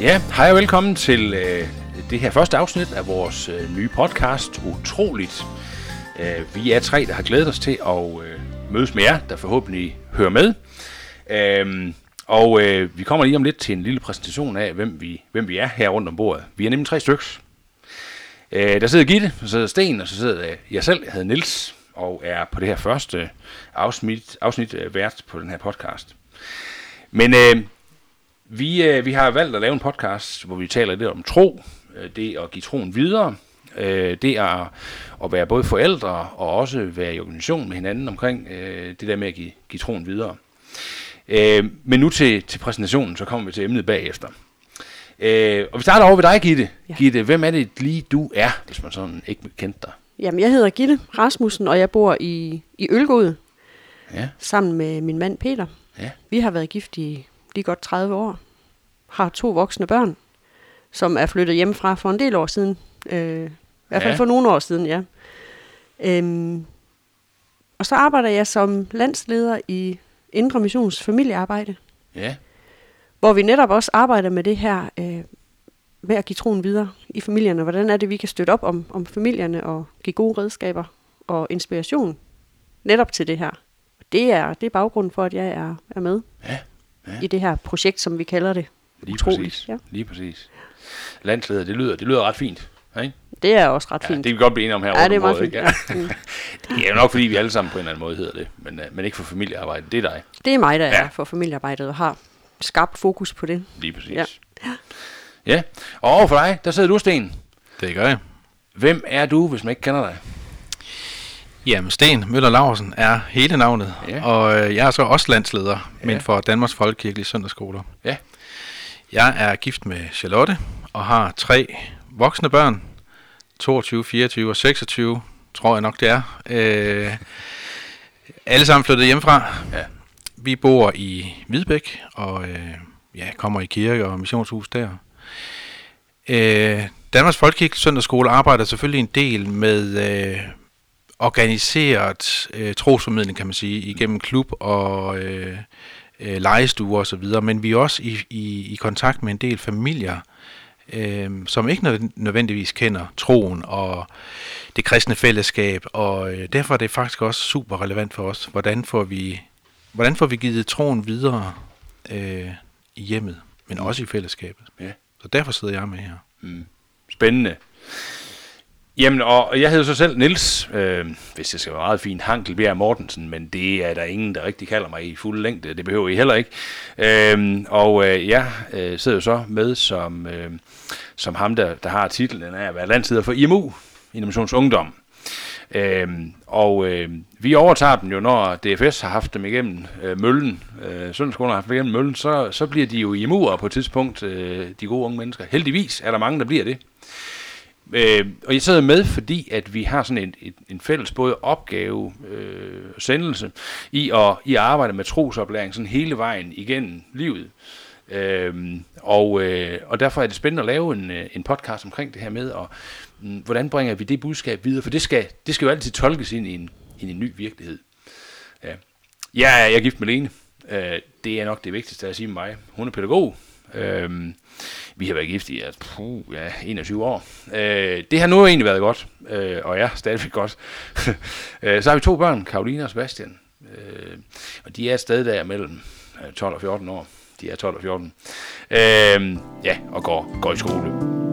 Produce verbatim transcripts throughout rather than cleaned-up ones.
Ja, hej og velkommen til øh, det her første afsnit af vores øh, nye podcast, Utroligt. Øh, vi er tre, der har glædet os til at øh, mødes med jer, der forhåbentlig hører med. Øh, og øh, vi kommer lige om lidt til en lille præsentation af, hvem vi, hvem vi er her rundt om bordet. Vi er nemlig tre stykker. Øh, der sidder Gitte, så sidder Sten, og så sidder øh, jeg selv, jeg hedder Niels, og er på det her første afsnit, afsnit øh, vært på den her podcast. Men øh, vi, øh, vi har valgt at lave en podcast, hvor vi taler lidt om tro, øh, det at give troen videre, øh, det at, at være både forældre og også være i organisation med hinanden omkring øh, det der med at give, give troen videre. Øh, men nu til, til præsentationen, så kommer vi til emnet bagefter. Øh, og vi starter over ved dig, Gitte. Ja. Gitte, hvem er det lige du er, hvis man sådan ikke kendte dig? Jamen, jeg hedder Gitte Rasmussen, og jeg bor i, i Ølgod, ja. sammen med min mand Peter. Ja. Vi har været gift i lige godt tredive år, har to voksne børn, som er flyttet hjemmefra for en del år siden. Øh, I hvert fald ja. for nogle år siden, ja. Øhm, og så arbejder jeg som landsleder i Indre Missions familiearbejde, ja. hvor vi netop også arbejder med det her øh, med at give troen videre i familierne. Hvordan er det, vi kan støtte op om, om familierne og give gode redskaber og inspiration netop til det her. Det er, det er baggrunden for, at jeg er, er med ja. Ja. i det her projekt, som vi kalder det. Lige Utroligt. præcis. Ja. Lige præcis. Landsleder, det lyder, det lyder ret fint. Ikke? Det er også ret ja, fint. Det kan vi godt blive enige om her. Ja, det er meget fint. Ja. Det er jo nok, fordi vi alle sammen på en eller anden måde hedder det, men, men ikke for familiearbejde. Det er dig. Det er mig, der ja. er for familiearbejdet og har skabt fokus på det. Lige præcis. Ja. Ja, og over for dig, der sidder du, Sten. Det gør jeg. Hvem er du, hvis man ikke kender dig? Jamen, Sten Møller Laursen er hele navnet, ja. og øh, jeg er så også landsleder, ja. men for Danmarks Folkekirkelige Søndagsskoler. Ja. Jeg er gift med Charlotte og har tre voksne børn, toogtyve, fireogtyve og seksogtyve, tror jeg nok det er. Øh, alle sammen flyttet hjemmefra. Ja. Vi bor i Hvidbæk og øh, ja, kommer i kirke og missionshus der. Øh, Danmarks Folkekirkelige Søndagsskole arbejder selvfølgelig en del med øh, organiseret øh, trosformidling, kan man sige, igennem klub og øh, øh, legestuer og så videre, men vi er også i, i, i kontakt med en del familier, øh, som ikke nødvendigvis kender troen og det kristne fællesskab, og øh, derfor er det faktisk også super relevant for os. Hvordan får vi, hvordan får vi givet troen videre øh, i hjemmet, men mm. også i fællesskabet. Ja. Så derfor sidder jeg med her. Mm. Spændende. Jamen, og jeg hedder så selv Niels, øh, hvis det skal være meget fint, Hankelbjerg Mortensen, men det er der ingen, der rigtig kalder mig i fuld længde, det behøver I heller ikke. Øh, og øh, jeg øh, sidder jo så med som, øh, som ham, der, der har titlen af at være landsleder for I M U, Indre Missions Ungdom. Øhm, og øh, vi overtager dem jo, når D F S har haft dem igennem øh, møllen, øh, Søndagsskolen har haft dem igennem møllen, så, så bliver de jo I M U'ere på et tidspunkt, øh, de gode unge mennesker. Heldigvis er der mange, der bliver det. Øh, og jeg sidder med, fordi at vi har sådan en, en, en fælles både opgave øh, og sendelse i at, i at arbejde med trosoplæring sådan hele vejen igennem livet. Øhm, og, øh, og derfor er det spændende at lave en, en podcast omkring det her med, og mm, hvordan bringer vi det budskab videre, for det skal, det skal jo altid tolkes ind i en, ind i en ny virkelighed. Ja. Jeg, er, jeg er gift med Lene. Øh, det er nok det vigtigste at sige med mig. Hun er pædagog. Øh, vi har været gift i puh, ja, enogtyve år. Øh, det har nu egentlig været godt, øh, og ja, stadigvæk godt. øh, så har vi to børn, Karoline og Sebastian. Øh, og de er et sted der mellem tolv og fjorten år. De er tolv og fjorten. Øh, ja, og går, går i skole.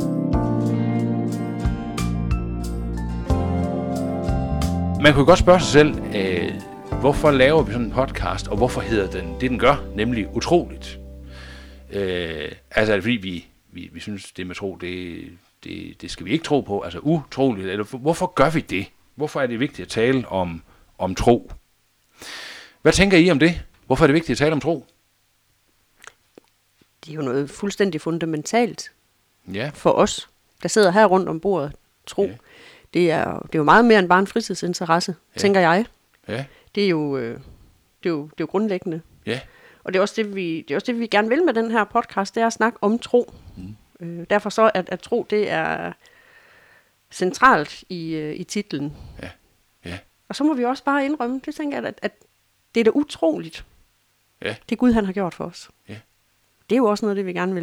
Man kunne godt spørge sig selv, øh, hvorfor laver vi sådan en podcast, og hvorfor hedder den det, den gør, nemlig Utroligt? Øh, altså er det fordi, vi, vi, vi synes, det med tro, det, det, det skal vi ikke tro på, altså utroligt, eller hvorfor gør vi det? Hvorfor er det vigtigt at tale om, om tro? Hvad tænker I om det? Hvorfor er det vigtigt at tale om tro? Det er jo noget fuldstændig fundamentalt ja. for os, der sidder her rundt om bordet. Tro. Ja. Det, er, det er jo meget mere end bare en fritidsinteresse, ja. tænker jeg. Ja. Det, er jo, det, er jo, det er jo grundlæggende. Ja. Og det er, også det, vi, det er også det, vi gerne vil med den her podcast, det er at snakke om tro. Mm. Øh, derfor så, at, at tro, det er centralt i, i titlen. Ja. Ja. Og så må vi også bare indrømme, det tænker jeg, at, at det er da utroligt, ja. det Gud, han har gjort for os. Ja. Det er jo også noget, det vi gerne vil,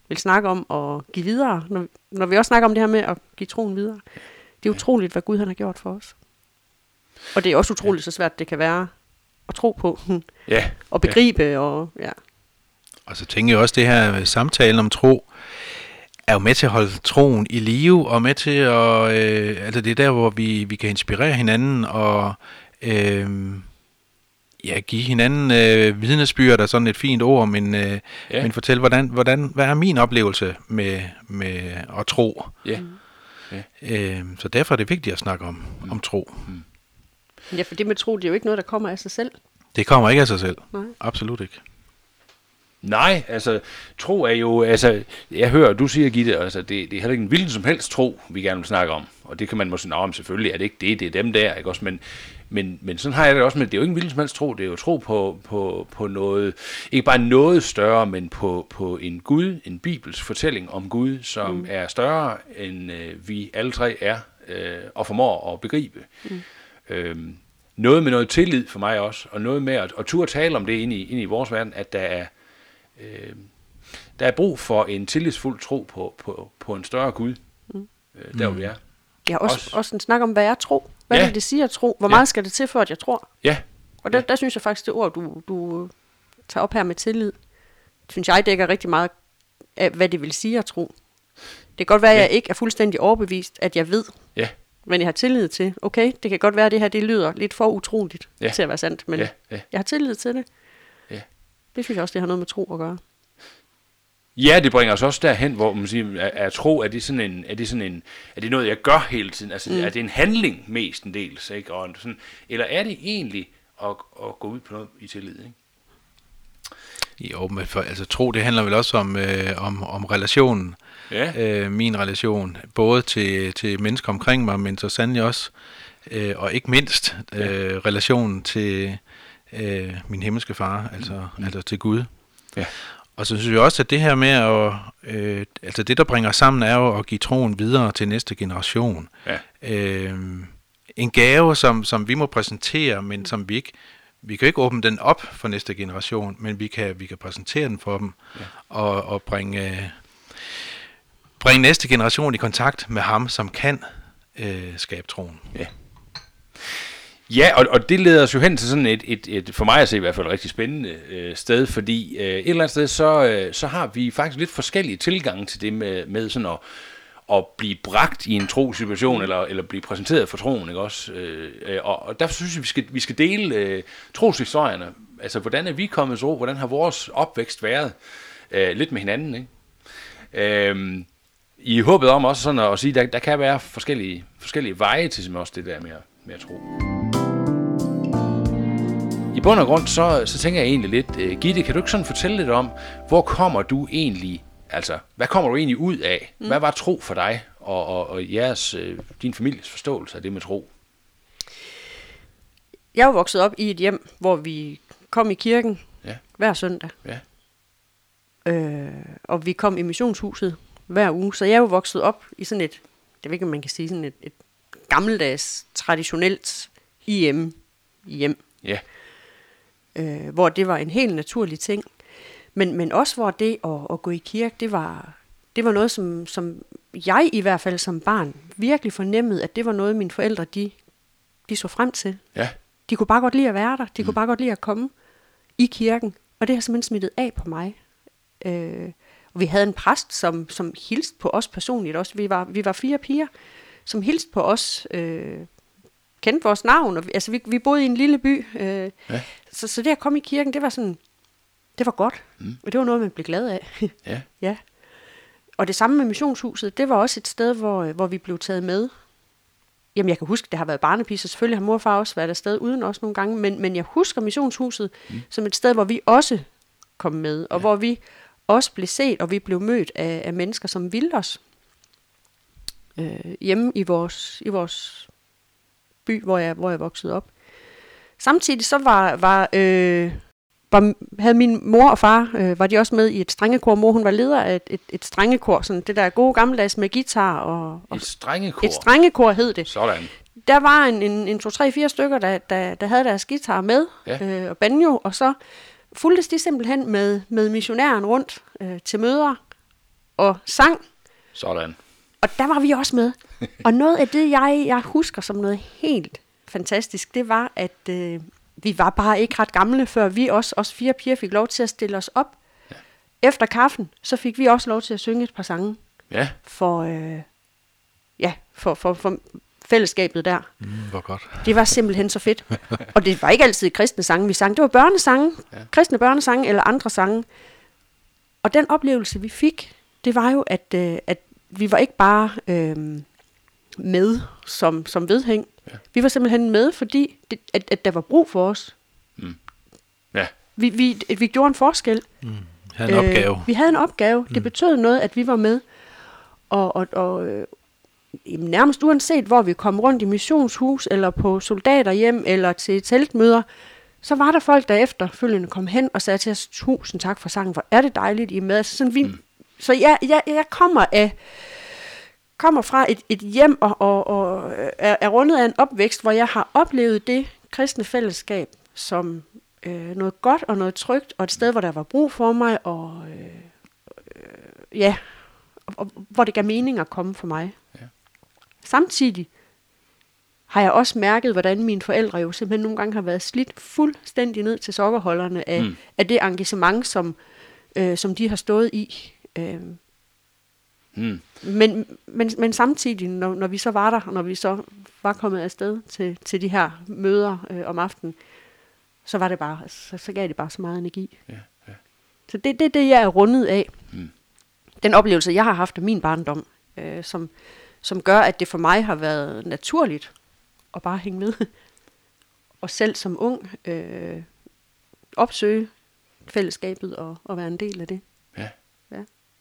vil snakke om at give videre. Når, når vi også snakker om det her med at give troen videre. Det er utroligt, hvad Gud han har gjort for os. Og det er også utroligt, så svært det kan være at tro på. Ja. Og begribe. Ja. Og, ja. og så tænker jeg også, det her samtale om tro, er jo med til at holde troen i live, og med til at, øh, altså det er der, hvor vi, vi kan inspirere hinanden, og øh, ja, give hinanden øh, vidnesbyrd, er sådan et fint ord, men, øh, ja. men fortæl, hvordan, hvordan, hvad er min oplevelse med, med at tro? Ja. Ja. Øh, så derfor er det vigtigt at snakke om, mm. om tro. Mm. Ja, for det med tro, det er jo ikke noget, der kommer af sig selv. Det kommer ikke af sig selv. Nej. Absolut ikke. Nej, altså, tro er jo, altså, jeg hører, du siger, Gitte, altså, det, det er heller ikke en hvilken som helst tro, vi gerne vil snakke om. Og det kan man måske sige, om selvfølgelig er det ikke det, det er dem der, ikke også? Men, men, men sådan har jeg det også med, det er jo ikke en hvilken som helst tro, det er jo tro på, på, på noget, ikke bare noget større, men på, på en Gud, en Bibels fortælling om Gud, som mm. er større, end øh, vi alle tre er, øh, og formår at begribe. Mm. Øhm, noget med noget tillid for mig også, og noget med at, at turde tale om det inde i, inde i vores verden, at der er Øh, der er brug for en tillidsfuld tro på, på, på en større Gud, mm. øh, der hvor vi er. Ja, også, også. også en snak om, hvad er tro? Hvad ja. vil det sige at tro? Hvor ja. meget skal det til, for at jeg tror? Ja. Og der, ja. der synes jeg faktisk, det ord, du, du tager op her med tillid, synes jeg dækker rigtig meget af, hvad det vil sige at tro. Det kan godt være, at ja. jeg ikke er fuldstændig overbevist, at jeg ved, ja. men jeg har tillid til, okay, det kan godt være, at det her det lyder lidt for utroligt ja. til at være sandt, men ja. Ja. jeg har tillid til det. Ja. Det synes jeg også, det har noget med tro at gøre. Ja, det bringer os også derhen, hvor man siger, er, er tro, er det sådan en, er det sådan en, er det noget, jeg gør hele tiden? Altså, mm. er det en handling mestendels, ikke? Og sådan, eller er det egentlig at, at gå ud på noget i tillid, ikke? Jo, men for, altså tro, det handler vel også om, øh, om, om relationen. Ja. Øh, min relation, både til, til mennesker omkring mig, men så sandelig også, øh, og ikke mindst, øh, ja. relationen til øh, min himmelske far, altså, mm. altså til Gud. Ja. Og så synes jeg også, at det her med at, øh, altså det, der bringer sammen, er jo at give troen videre til næste generation. Ja. Øh, en gave, som, som vi må præsentere, men som vi ikke, vi kan ikke åbne den op for næste generation, men vi kan, vi kan præsentere den for dem, ja. og, og bringe, bringe næste generation i kontakt med ham, som kan øh, skabe troen. Ja. Ja, og, og det leder os jo hen til sådan et, et, et for mig at se i hvert fald et rigtig spændende øh, sted, fordi øh, et eller andet sted, så, øh, så har vi faktisk lidt forskellige tilgange til det med, med sådan at, at blive bragt i en trosituation, eller, eller blive præsenteret for troen, ikke også? Øh, og, og derfor synes jeg, vi skal, vi skal dele øh, troshistorierne. Altså, hvordan er vi kommet til tro? Hvordan har vores opvækst været? Øh, lidt med hinanden, ikke? Øh, I håbet om også sådan at, at sige, der, der kan være forskellige, forskellige veje til som også det der med at, med at tro. I bund og grund, så, så tænker jeg egentlig lidt, uh, Gitte, kan du ikke sådan fortælle lidt om, hvor kommer du egentlig, altså, hvad kommer du egentlig ud af? Mm. Hvad var tro for dig, og, og, og jeres, uh, din families forståelse af det med tro? Jeg er jo vokset op i et hjem, hvor vi kom i kirken ja. hver søndag. Ja. Øh, og vi kom i missionshuset hver uge, så jeg er jo vokset op i sådan et, det ved ikke, om man kan sige, sådan et, et gammeldags, traditionelt hjem. hjem. Ja. Øh, hvor det var en helt naturlig ting. Men, men også hvor det at, at gå i kirke, det var, det var noget, som, som jeg i hvert fald som barn virkelig fornemmede, at det var noget, mine forældre, de, de så frem til. Ja. De kunne bare godt lide at være der. De mm. kunne bare godt lide at komme i kirken. Og det har simpelthen smittet af på mig. Øh, og vi havde en præst, som, som hilste på os personligt også. Vi var, vi var fire piger, som hilste på os, øh, kendte vores navn. Og vi, altså, vi, vi boede i en lille by. Øh, ja. så, så det at komme i kirken, det var sådan, det var godt. Mm. Og det var noget, man blev glad af. ja. ja. Og det samme med missionshuset, det var også et sted, hvor, hvor vi blev taget med. Jamen, jeg kan huske, det har været barnepige, så selvfølgelig har mor og far også været afsted uden os nogle gange, men, men jeg husker missionshuset mm. som et sted, hvor vi også kom med, og ja. hvor vi også blev set, og vi blev mødt af, af mennesker, som ville os øh, hjemme i vores, i vores by, hvor jeg, hvor jeg voksede op. Samtidig så var, var, øh, var havde min mor og far, øh, var de også med i et strengekor. Mor, hun var leder af et, et, et strengekor, sådan det der gode gammeldags med guitar. Og, og et strengekor? Et strengekor hed det. Sådan. Der var en, en, en to, tre, fire stykker, der, der, der havde deres guitar med, ja. øh, og banjo, og så fulgtes de simpelthen med, med missionæren rundt øh, til møder, og sang. Sådan. Og der var vi også med. Og noget af det, jeg, jeg husker som noget helt fantastisk, det var, at øh, vi var bare ikke ret gamle, før vi også, os fire piger fik lov til at stille os op. Ja. Efter kaffen, så fik vi også lov til at synge et par sange. Ja. For, øh, ja, for, for, for fællesskabet der. Mm, hvor godt. Det var simpelthen så fedt. Og det var ikke altid kristne sange, vi sang. Det var børnesange, ja. kristne børnesange eller andre sange. Og den oplevelse, vi fik, det var jo, at, øh, at vi var ikke bare øh, med som, som vedhæng. Ja. Vi var simpelthen med, fordi det, at, at der var brug for os. Mm. Ja. Vi, vi, vi gjorde en forskel. Mm. Havde en øh, opgave. Vi havde en opgave. Mm. Det betød noget, at vi var med. Og, og, og øh, nærmest uanset, hvor vi kom rundt i missionshus, eller på soldaterhjem, eller til teltmøder, så var der folk, der efterfølgende kom hen og sagde til os, tusind tak for sangen, hvor er det dejligt, I er med. Altså sådan, vi, mm. Så jeg, jeg, jeg kommer af kommer fra et, et hjem og, og, og er, er rundet af en opvækst, hvor jeg har oplevet det kristne fællesskab som øh, noget godt og noget trygt, og et sted, hvor der var brug for mig, og øh, øh, ja, og, og, hvor det gav mening at komme for mig. Ja. Samtidig har jeg også mærket, hvordan mine forældre jo simpelthen nogle gange har været slidt fuldstændig ned til sokkerholderne af, mm. af det engagement, som, øh, som de har stået i. Øh, mm. men, men, men samtidig, når, når vi så var der, og når vi så var kommet afsted til, til de her møder øh, om aftenen, så var det bare, så, så gav det bare så meget energi. Ja, ja. Så det er det, det, jeg er rundet af. Mm. Den oplevelse, jeg har haft af min barndom, øh, som, som gør, at det for mig har været naturligt at bare hænge med. Og selv som ung øh, opsøge fællesskabet og, og være en del af det. Ja. Ja.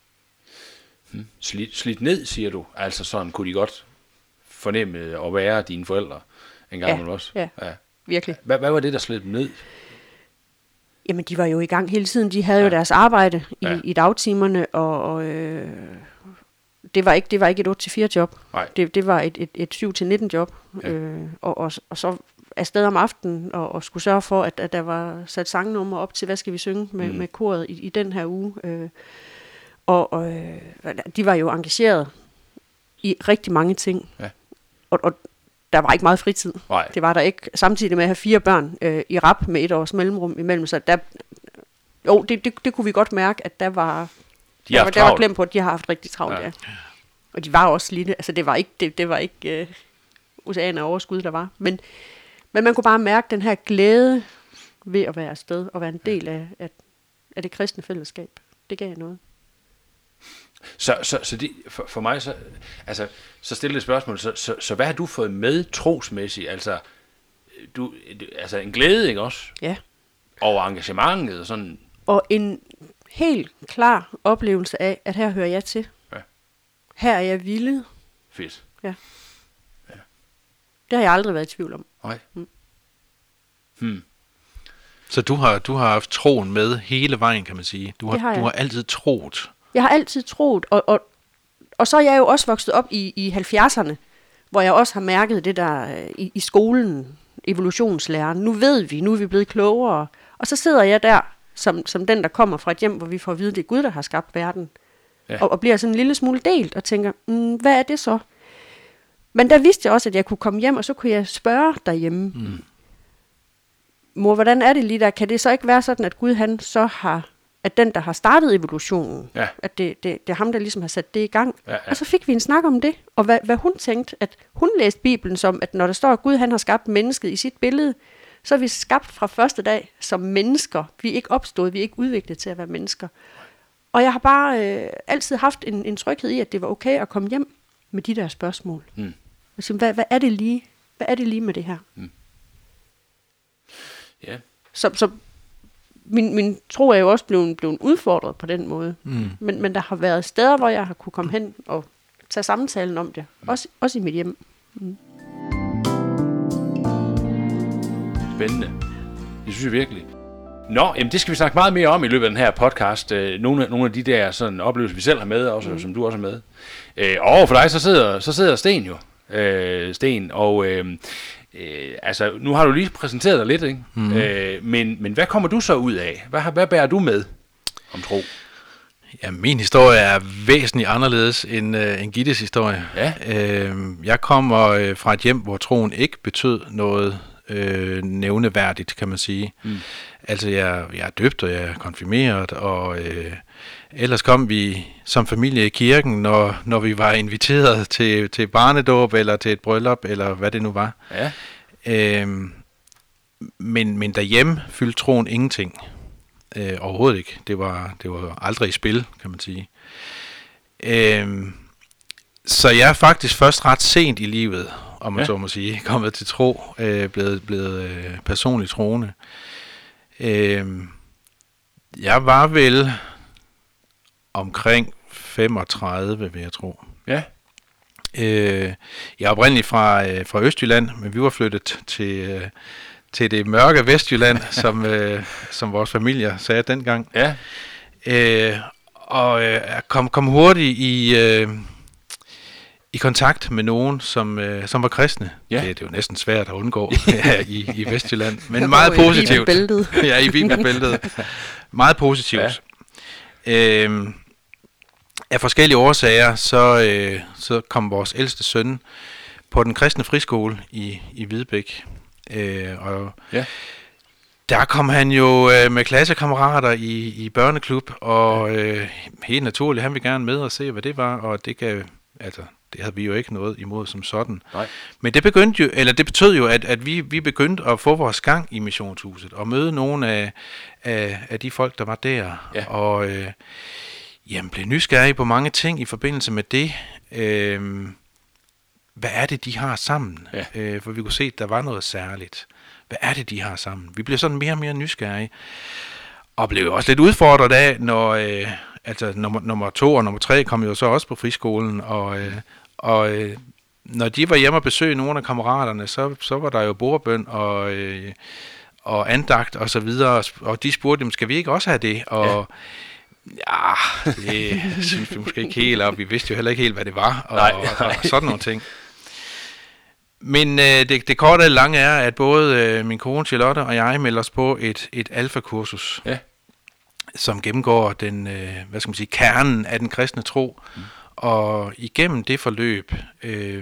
Hmm. Slidt, slidt ned, siger du. Altså sådan kunne de godt fornemme at være dine forældre en gang ja. også. Ja, ja, virkelig. Hvad, hvad var det, der slid dem ned? Jamen, de var jo i gang hele tiden. De havde ja. jo deres arbejde i, ja. i dagtimerne, og, og øh, det, var ikke, det var ikke et otte til fire job. Det, det var et, et, et syv til nitten job. Ja. Øh, og, og, og så afsted om aftenen, og, og skulle sørge for, at, at der var sat sangnummer op til, hvad skal vi synge med, mm. med koret i, i den her uge. Øh, og og øh, de var jo engageret i rigtig mange ting. Ja. Og, og der var ikke meget fritid. Nej. Det var der ikke. Samtidig med at have fire børn øh, i rap med et års mellemrum imellem sig, der, jo, det, det, det kunne vi godt mærke, at der var, de der, var, der var glemt på, at de har haft rigtig travlt. Ja. Ja. Og de var også lille. Altså det var ikke, det, det var ikke øh, oceaner og overskud, der var. Men, men man kunne bare mærke den her glæde ved at være afsted og være en del af, af, af det kristne fællesskab. Det gav noget. Så, så, så det, for, for mig, så, altså, så stille et spørgsmål, så, så, så hvad har du fået med trosmæssigt? Altså, du, altså en glæde, ikke også? Ja. Over engagementet og sådan. Og en helt klar oplevelse af, at her hører jeg til. Ja. Her er jeg villet. Fedt. Ja. Ja. Det har jeg aldrig været i tvivl om. Nej. Mm. Hmm. Så du har, du har haft troen med hele vejen, kan man sige. Du har, har du har altid troet. Jeg har altid troet, og, og, og så er jeg jo også vokset op i, i halvfjerdserne, hvor jeg også har mærket det der i, i skolen, evolutionslæren. Nu ved vi, nu er vi blevet klogere. Og så sidder jeg der, som, som den, der kommer fra et hjem, hvor vi får at vide, det er Gud, der har skabt verden. Ja. Og, og bliver sådan en lille smule delt, og tænker, mm, hvad er det så? Men der vidste jeg også, at jeg kunne komme hjem, og så kunne jeg spørge derhjemme. Mm. Mor, hvordan er det lige der? Kan det så ikke være sådan, at Gud han så har... at den, der har startet evolutionen, ja. at det, det, det er ham, der ligesom har sat det i gang. Ja, ja. Og så fik vi en snak om det, og hvad, hvad hun tænkte, at hun læste Bibelen som, at når der står, at Gud han har skabt mennesket i sit billede, så er vi skabt fra første dag som mennesker. Vi er ikke opstået, vi er ikke udviklet til at være mennesker. Og jeg har bare øh, altid haft en, en tryghed i, at det var okay at komme hjem med de der spørgsmål. Mm. Så, hvad, hvad, er det lige? Hvad er det lige med det her? Mm. Ja. Så... så Min, min tro er jo også blevet, blevet udfordret på den måde. Mm. Men, men der har været steder, hvor jeg har kunne komme hen og tage samtalen om det. Mm. Også, også i mit hjem. Mm. Spændende. Det synes jeg virkelig. Nå, jamen det skal vi snakke meget mere om i løbet af den her podcast. Nogle, nogle af de der sådan, oplevelser, vi selv har med, også, mm. som du også har med. Øh, og for dig, så sidder, så sidder Sten jo. Øh, Sten, og... Øh, Øh, altså, nu har du lige præsenteret dig lidt, ikke? Mm. Øh, men, men hvad kommer du så ud af? Hvad, hvad bærer du med om tro? Ja, min historie er væsentligt anderledes end, øh, end Gittes historie. Ja. Øh, jeg kommer øh, fra et hjem, hvor troen ikke betød noget øh, nævneværdigt, kan man sige. Mm. Altså, jeg, jeg er døbt, og jeg er konfirmeret, og øh, ellers kom vi som familie i kirken, når, når vi var inviteret til, til barnedåb, eller til et bryllup, eller hvad det nu var. Ja. Øh, men, men derhjemme fyldte troen ingenting. Øh, overhovedet ikke. Det var, det var aldrig i spil, kan man sige. Øh, så jeg er faktisk først ret sent i livet, om man ja. så må sige, kommet til tro, øh, blevet, blevet øh, personligt troende. Øh, jeg var vel omkring femogtredive, vil jeg tro. Ja. Øh, jeg er oprindeligt fra, øh, fra Østjylland, men vi var flyttet til... Øh, til det mørke Vestjylland, som, øh, som vores familie sagde dengang. Ja. Øh, og øh, kom, kom hurtigt i, øh, i kontakt med nogen, som, øh, som var kristne. Ja. Det, det er jo næsten svært at undgå ja, i, i Vestjylland, men meget positivt. I bibelbæltet. Ja, i bibelbæltet. Meget positivt. Ja. Øh, af forskellige årsager, så, øh, så kom vores ældste søn på den kristne friskole i, i Hvidebæk. Øh, og ja. Der kom han jo øh, med klassekammerater i, i børneklub, og øh, helt naturligt, han ville gerne med og se, hvad det var, og det gav, altså, det havde vi jo ikke noget imod som sådan. Nej. Men det begyndte jo, eller det betød jo, at, at vi, vi begyndte at få vores gang i missionshuset, og møde nogle af, af, af de folk, der var der, ja. og øh, jamen, blev nysgerrige på mange ting i forbindelse med det. Øh, Hvad er det, de har sammen? Ja. Øh, for vi kunne se, at der var noget særligt. Hvad er det, de har sammen? Vi blev sådan mere og mere nysgerrige. Og blev også lidt udfordret af, når øh, altså nummer, nummer to og nummer tre kom jo så også på friskolen. Og, øh, og øh, når de var hjemme og besøgte nogle af kammeraterne, så, så var der jo bordbøn og, øh, og andagt og så videre. Og de spurgte dem, skal vi ikke også have det? Og ja, ja det synes vi måske ikke helt, og vi vidste jo heller ikke helt, hvad det var. Og, nej, nej. og, og sådan nogle ting. Men øh, det, det korte og lange er, at både øh, min kone Charlotte og jeg melder os på et, et alfakursus, ja. som gennemgår den, øh, hvad skal man sige, kernen af den kristne tro. Mm. Og igennem det forløb øh,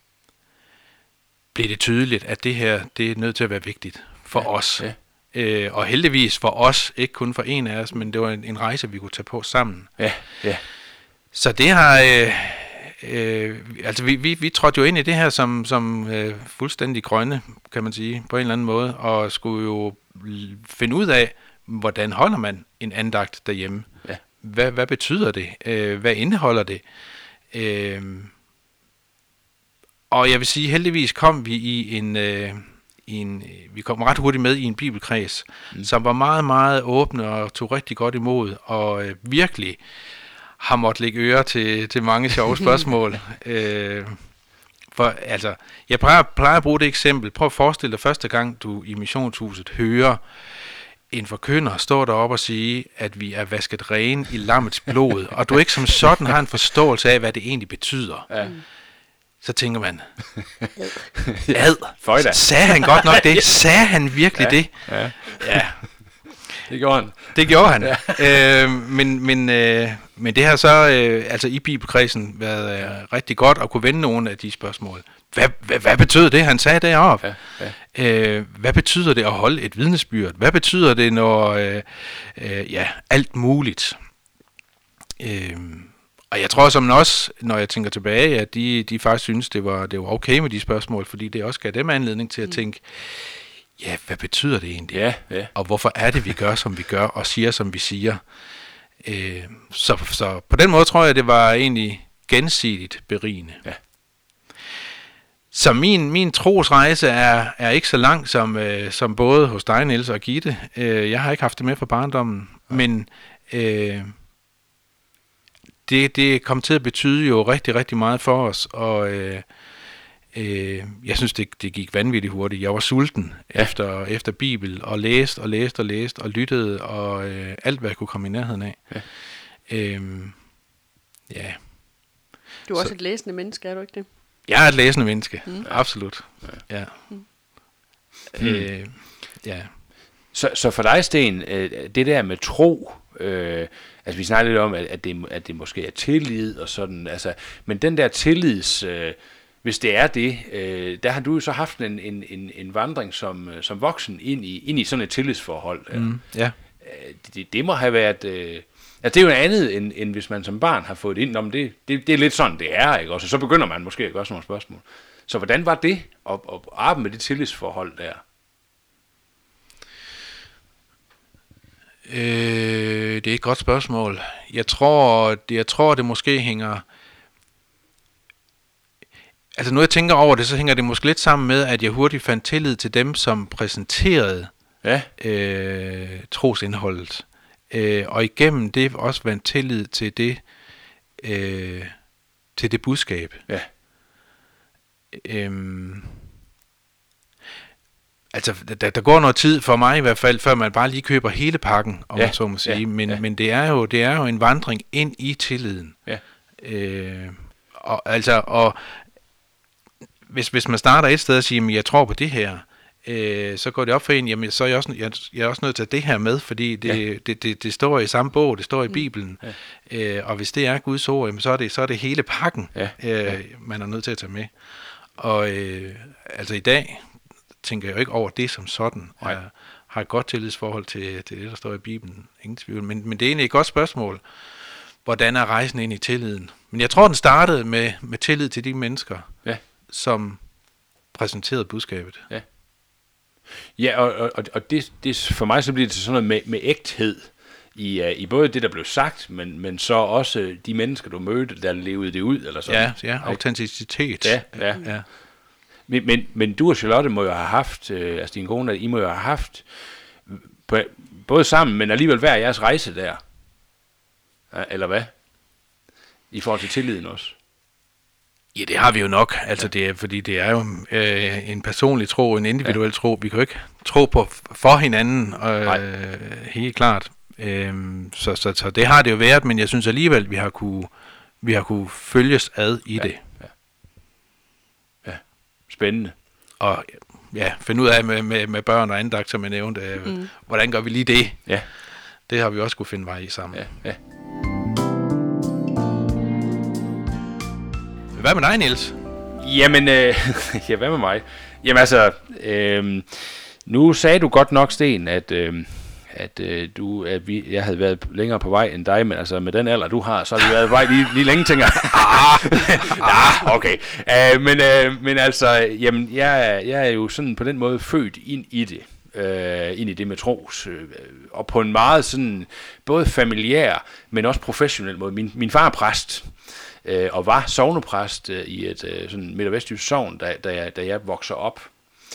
blev det tydeligt, at det her, det er nødt til at være vigtigt for ja. os. Ja. Øh, og heldigvis for os, ikke kun for en af os, men det var en, en rejse, vi kunne tage på sammen. Ja, ja. Så det har... Øh, Øh, altså vi, vi, vi trådte jo ind i det her som, som øh, fuldstændig grønne, kan man sige, på en eller anden måde, og skulle jo finde ud af, hvordan holder man en andagt derhjemme. Ja. Hvad, hvad betyder det? Øh, hvad indeholder det? Øh, og jeg vil sige, heldigvis kom vi i en, øh, i en vi kom ret hurtigt med i en bibelkreds, mm. som var meget, meget åbne og tog rigtig godt imod, og øh, virkelig har måttet lægge øre til, til mange sjove spørgsmål. øh, for altså, jeg plejer, plejer at bruge det eksempel. Prøv at forestille dig første gang, du i missionshuset hører en forkynder stå deroppe og sige, at vi er vasket rene i lammets blod, og du ikke som sådan har en forståelse af, hvad det egentlig betyder. Ja. Så tænker man, ad, sagde han godt nok det? Sagde han virkelig ja. det? Ja. Ja. Det gjorde han. Det gjorde han. Ja. øh, men, men, øh, men det har så øh, altså i bibelkredsen været øh, rigtig godt at kunne vende nogle af de spørgsmål. Hvad, hvad, hvad betyder det, han sagde deroppe? Ja, ja. Øh, hvad betyder det at holde et vidnesbyrd? Hvad betyder det, når øh, øh, ja, alt muligt? Øh, og jeg tror som også, når jeg tænker tilbage, at de, de faktisk synes, det var, det var okay med de spørgsmål, fordi det også gav dem anledning til at tænke, ja, hvad betyder det egentlig? Ja, ja. Og hvorfor er det, vi gør, som vi gør, og siger, som vi siger? Øh, så, så på den måde tror jeg, det var egentlig gensidigt berigende. Ja. Så min, min trosrejse er, er ikke så lang som, øh, som både hos dig, Niels, og Gitte. Øh, jeg har ikke haft det med fra barndommen, ja. men øh, det, det kom til at betyde jo rigtig, rigtig meget for os, og øh, øh, jeg synes, det, det gik vanvittigt hurtigt. Jeg var sulten ja. efter, efter Bibel, og læste og læste og læste, og lyttede, og øh, alt, hvad jeg kunne komme i nærheden af. Ja. Øh, ja. Du er også så, et læsende menneske, er du ikke det? Jeg er et læsende menneske, mm. absolut. Ja. Ja. Mm. Øh, ja. Så, så for dig, Sten, øh, det der med tro, øh, altså vi snakker lidt om, at, at, det, at det måske er tillid og sådan, altså, men den der tillids, øh, hvis det er det, øh, der har du jo så haft en, en, en, en vandring som, som voksen ind i, ind i sådan et tillidsforhold. Øh. Mm, ja. Det, det må have været... Øh, altså det er jo noget andet, end, end hvis man som barn har fået det ind. Nå, men det, det, det er lidt sådan, det er, ikke? Og så, så begynder man måske at gøre sådan nogle spørgsmål. Så hvordan var det at, at arbejde med det tillidsforhold der? Øh, det er et godt spørgsmål. Jeg tror, det, jeg tror, det måske hænger... Altså når jeg tænker over det, så hænger det måske lidt sammen med, at jeg hurtigt fandt tillid til dem, som præsenterede ja. øh, trosindholdet. Øh, og igennem det også vandt tillid til det, øh, til det budskab. Ja. Øhm, altså, der, der går noget tid for mig i hvert fald, før man bare lige køber hele pakken, om ja. man så må sige. Ja. Men, ja. men det er jo det er jo en vandring ind i tilliden. Ja. Øh, og altså og hvis hvis man starter et sted og siger, at jeg tror på det her, øh, så går det op for en, jamen så er jeg også jeg, jeg er også nødt til at det her med, fordi det, ja. det, det, det står i samme bog, det står i Bibelen. Ja. Øh, og hvis det er Guds ord, jamen, så er det så er det hele pakken, ja. Øh, ja. man er nødt til at tage med. Og øh, altså i dag tænker jeg jo ikke over det som sådan. Jeg har et godt tillidsforhold til, til det, der står i Bibelen. Ingen tvivl. Men, men det er egentlig et godt spørgsmål. Hvordan er rejsen ind i tilliden? Men jeg tror, den startede med, med tillid til de mennesker, ja. som præsenterede budskabet. Ja, ja og, og, og det, det, for mig så bliver det sådan noget med, med ægthed i, uh, i både det, der blev sagt, men, men så også de mennesker, du mødte, der levede det ud. Eller sådan. Ja, ja, autenticitet. Ja, ja. ja. Men, men, men du og Charlotte må jo have haft, øh, altså din kone, I må jo have haft, på, både sammen, men alligevel hver jeres rejse der. Ja, eller hvad? I forhold til tilliden også. Ja, det har vi jo nok. Altså det er, fordi det er jo øh, en personlig tro, en individuel ja. tro. Vi kan jo ikke tro på for hinanden, øh, helt klart. Øh, så, så, så det har det jo været, men jeg synes alligevel, vi har kunne, vi har kunne følges ad i ja. det. Ja. Ja, spændende. Og ja, finde ud af med, med, med børn og andagt, som jeg nævnte, øh, mm. hvordan gør vi lige det? Ja. Det har vi også kunne finde vej i sammen. Ja, ja. Hvad med dig, Niels? Jamen, øh, ja, hvad med mig? Jamen altså, øh, nu sagde du godt nok, Sten, at, øh, at, øh, du, at vi, jeg havde været længere på vej end dig, men altså med den alder, du har, så har du været på vej lige, lige længe, tænker jeg. ah, okay. Uh, men, uh, men altså, jamen, jeg, jeg er jo sådan på den måde født ind i det. Uh, ind i det med tros, uh, og på en meget sådan, både familiær, men også professionel måde. Min, min far er præst, uh, og var sognepræst uh, i et uh, sådan midt- og vestjysk sogn, da, da, jeg, da jeg vokser op.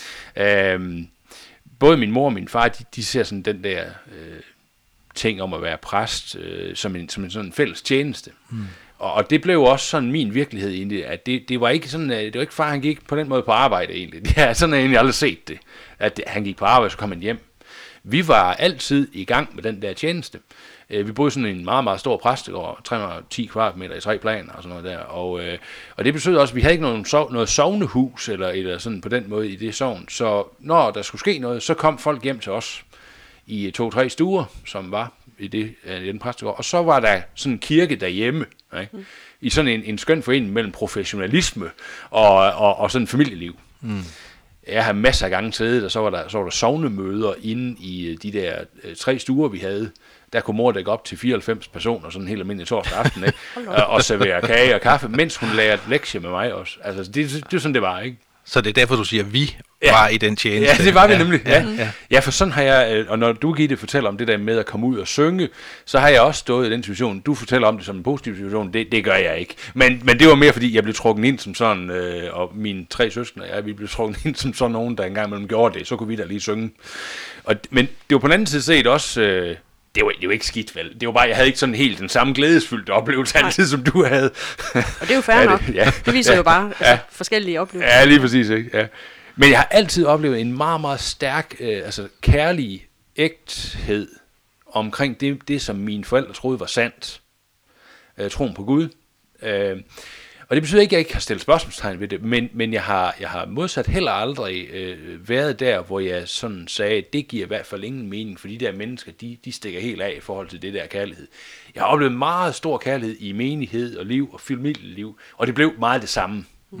Uh, både min mor og min far, de, de ser sådan den der uh, ting om at være præst uh, som en, som en sådan fælles tjeneste. Mm. Og, og det blev også sådan min virkelighed egentlig, at det, det var ikke sådan, det var ikke far, han gik på den måde på arbejde egentlig. Jeg har sådan egentlig aldrig set det, at han gik på arbejde, så kom han hjem. Vi var altid i gang med den der tjeneste. Vi boede sådan en meget, meget stor præstegård, tre hundrede og ti kvadratmeter i tre planer og sådan noget der. Og, og det betød også, at vi havde ikke noget, noget sognehus eller, eller sådan på den måde i det sogn. Så når der skulle ske noget, så kom folk hjem til os i to-tre stuer, som var i, det, i den præstegård. Og så var der sådan en kirke derhjemme, ikke? Mm. I sådan en, en skøn forening mellem professionalisme og, og, og sådan familieliv. Mm. Jeg har masser af gange siddet, og så var der, så var der sognemøder inde i de der øh, tre stuer, vi havde. Der kunne mor dække op til fireoghalvfems personer, sådan en helt almindelig torsdag aften, ikke? og, og servere kage og kaffe, mens hun lærte lektier med mig også. Altså, det, det, det er sådan, det var, ikke? Så det er derfor, du siger, at vi ja. var i den tjeneste. Ja, det var vi nemlig. Ja. Ja. Ja. ja, for sådan har jeg, og når du, Gitte, fortæller om det der med at komme ud og synge, så har jeg også stået i den situation. Du fortæller om det som en positiv situation, det, det gør jeg ikke. Men, men det var mere, fordi jeg blev trukket ind som sådan, øh, og mine tre søskende og jeg, vi blev trukket ind som sådan nogen, der engang mellem gjorde det, så kunne vi da lige synge. Og, men det var på den anden side set også... Øh, Det var, det var ikke skidt, vel? Det var bare, jeg havde ikke sådan helt den samme glædesfyldte oplevelse altid, som du havde. Og det er jo fair ja, nok. Det, ja. det viser ja. jo bare altså, ja. forskellige oplevelser. Ja, lige præcis, ikke? Ja. Men jeg har altid oplevet en meget, meget stærk, øh, altså kærlig ægthed omkring det, det, som mine forældre troede var sandt. Øh, troen på Gud. Øh, Og det betyder ikke, at jeg ikke har stillet spørgsmålstegn ved det, men, men jeg, har, jeg har modsat heller aldrig øh, været der, hvor jeg sådan sagde, at det giver i hvert fald ingen mening, for de der mennesker, de, de stikker helt af i forhold til det der kærlighed. Jeg har oplevet meget stor kærlighed i menighed og liv og familieliv, og det blev meget det samme. Mm.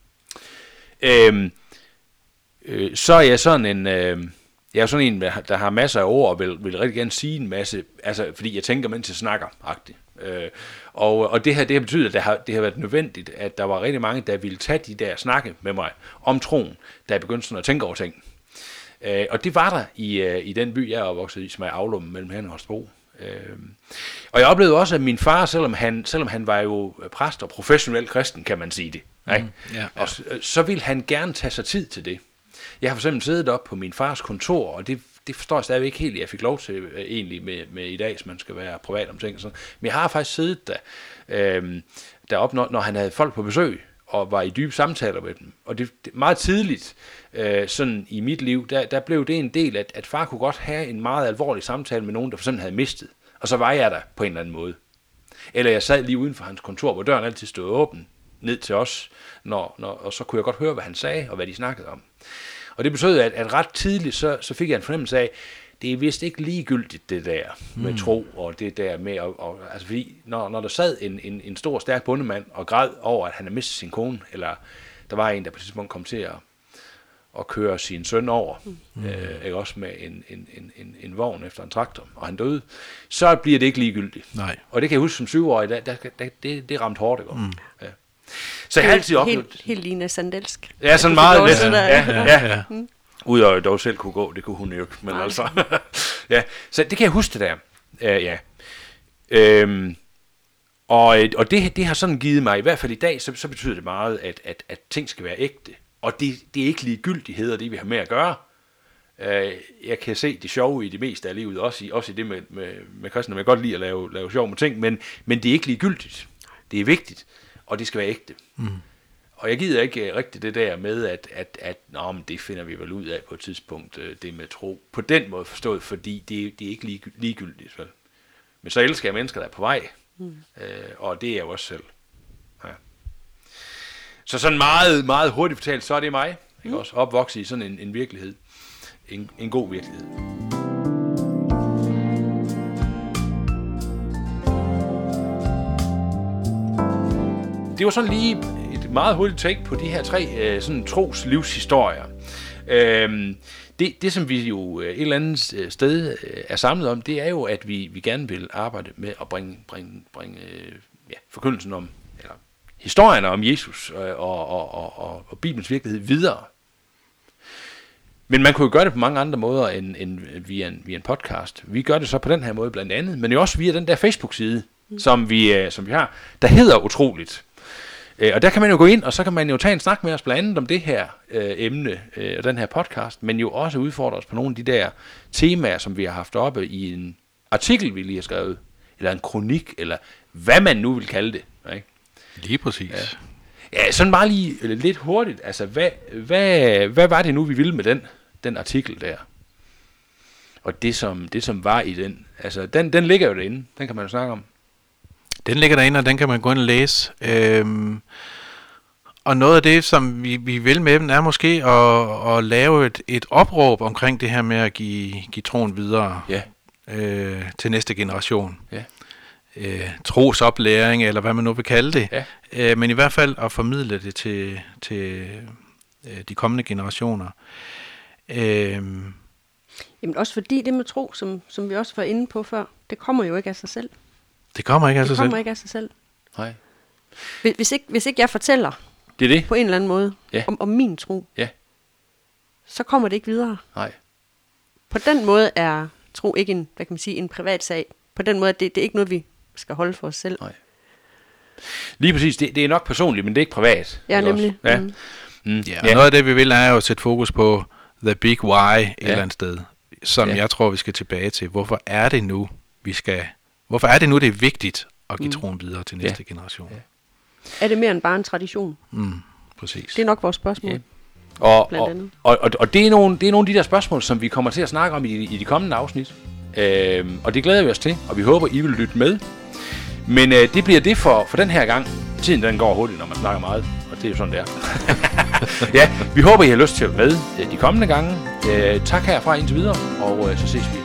Øhm, øh, så er jeg sådan en... Øh, Jeg er sådan en, der har masser af ord og vil, vil rigtig gerne sige en masse, altså fordi jeg tænker, mens jeg snakker-agtigt. Øh, og, og det her, det har betydet, at det har, det har været nødvendigt, at der var rigtig mange, der ville tage de der snakke med mig om troen, da jeg begyndte sådan at tænke over ting. Øh, og det var der i, uh, i den by, jeg er opvokset i, som er Aulum mellem Herning og Holstebro. Øh, og jeg oplevede også, at min far, selvom han, selvom han var jo præst og professionel kristen, kan man sige det, mm, ikke? Ja, ja. Og så, så ville han gerne tage sig tid til det. Jeg har for eksempel siddet op på min fars kontor, og det, det forstår jeg stadigvæk ikke helt, jeg fik lov til øh, egentlig med, med i dag, hvis man skal være privat om ting og sådan. Men jeg har faktisk siddet der, øh, deroppe, når, når han havde folk på besøg, og var i dybe samtaler med dem. Og det, det meget tidligt, øh, sådan i mit liv, der, der blev det en del, at, at far kunne godt have en meget alvorlig samtale med nogen, der for eksempel havde mistet. Og så var jeg der på en eller anden måde. Eller jeg sad lige uden for hans kontor, hvor døren altid stod åben ned til os, når, når, og så kunne jeg godt høre, hvad han sagde, og hvad de snakkede om. Og det betød, at, at ret tidligt, så, så fik jeg en fornemmelse af, det er vist ikke ligegyldigt, det der med mm. tro, og det der med, og, og, altså fordi, når, når der sad en, en, en stor, stærk bondemand, og græd over, at han havde mistet sin kone, eller der var en, der på et tidspunkt kom til at, at køre sin søn over, mm. øh, ikke også med en, en, en, en, en vogn efter en traktor, og han døde, så bliver det ikke ligegyldigt. Nej. Og det kan jeg huske som syvårig, der, der, der, det, det ramte hårdt, ikke også? Mm. Ja. Så jeg har altid oplevet... Helt, helt Lina Sandelsk. Ja, sådan meget lidt. Ja, ja, ja. ja. Mm. Udover at dog selv kunne gå, det kunne hun jo ikke, men nej. Altså... ja, så det kan jeg huske det der. Uh, ja. Øhm, og og det, det har sådan givet mig, i hvert fald i dag, så, så betyder det meget, at, at, at ting skal være ægte. Og det, det er ikke ligegyldigheder, det vi har med at gøre. Uh, jeg kan se det sjove i det meste af livet, også i, også i det med, med, med kristne. Jeg kan godt lide at lave, lave sjov med ting, men, men det er ikke ligegyldigt. Det er vigtigt. Og det skal være ægte. Mm. Og jeg gider ikke rigtig det der med, at, at, at nå, men det finder vi vel ud af på et tidspunkt, det med tro. På den måde forstået, fordi det, det er ikke ligegyldigt. Vel? Men så elsker jeg mennesker, der er på vej. Mm. Øh, og det er jeg jo også selv. Ja. Så sådan meget, meget hurtigt fortalt, så er det mig. Mm. Også opvokset i sådan en, en virkelighed. En, en god virkelighed. Det var sådan lige et meget hurtigt take på de her tre øh, sådan tros livshistorier. Øhm, det, det, som vi jo et eller andet sted øh, er samlet om, det er jo, at vi, vi gerne vil arbejde med at bringe, bringe, bringe øh, ja, forkyndelsen om, eller historierne om Jesus og, og, og, og, og Bibelens virkelighed videre. Men man kunne jo gøre det på mange andre måder end, end via, en, via en podcast. Vi gør det så på den her måde blandt andet, men jo også via den der Facebook-side, mm. som, vi, øh, som vi har, der hedder Utroligt. Og der kan man jo gå ind, og så kan man jo tage en snak med os blandt andet om det her øh, emne øh, og den her podcast, men jo også udfordre os på nogle af de der temaer, som vi har haft oppe i en artikel, vi lige har skrevet, eller en kronik, eller hvad man nu vil kalde det. Ikke? Lige præcis. Ja. Ja, sådan bare lige lidt hurtigt. Altså, hvad, hvad, hvad var det nu, vi ville med den, den artikel der? Og det som, det, som var i den. Altså, den, den ligger jo derinde. Den kan man jo snakke om. Den ligger derinde, og den kan man gå ind og læse. Øhm, og noget af det, som vi, vi vil med dem, er måske at, at lave et, et opråb omkring det her med at give, give troen videre ja. øh, til næste generation. Ja. Øh, trosoplæring, eller hvad man nu vil kalde det. Ja. Øh, men i hvert fald at formidle det til, til øh, de kommende generationer. Øh, Jamen også fordi det med tro, som, som vi også var inde på før, det kommer jo ikke af sig selv. Det kommer ikke af sig selv. Det kommer ikke af sig selv. Nej. Hvis ikke, hvis ikke jeg fortæller det er det. på en eller anden måde ja. om, om min tro, ja. så kommer det ikke videre. Nej. På den måde er tro ikke en, hvad kan man sige, en privat sag. På den måde, det, det er ikke noget, vi skal holde for os selv. Nej. Lige præcis. Det, det er nok personligt, men det er ikke privat. Ja, nemlig. Ja. Mm. Mm. Ja, ja. Noget af det, vi vil, er jo at sætte fokus på the big why et ja. eller andet sted, som ja. jeg tror, vi skal tilbage til. Hvorfor er det nu, vi skal... Hvorfor er det nu, det er vigtigt at give mm. troen videre til næste ja. generation? Ja. Er det mere end bare en tradition? Mm, præcis. Det er nok vores spørgsmål. Ja. Og, og, og, og, og det, er nogle, det er nogle af de der spørgsmål, som vi kommer til at snakke om i, i de kommende afsnit. Øhm, og det glæder vi os til, og vi håber, I vil lytte med. Men øh, det bliver det for, for den her gang. tiden den går hurtigt, når man snakker meget, og det er jo sådan, det er. Ja, vi håber, I har lyst til at være med de kommende gange. Tak herfra indtil videre, og så ses vi